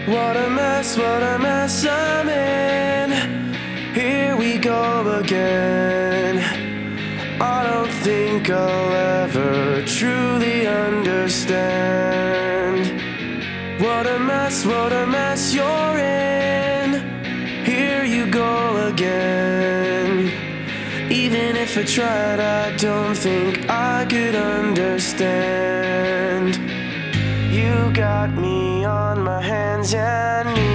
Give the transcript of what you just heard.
What a mess I'm in. Here we go again. I don't think I'll ever truly understand. What a mess you're in. Here you go again. Even if I tried, I don't think I could understand. You got me on my hands and knees.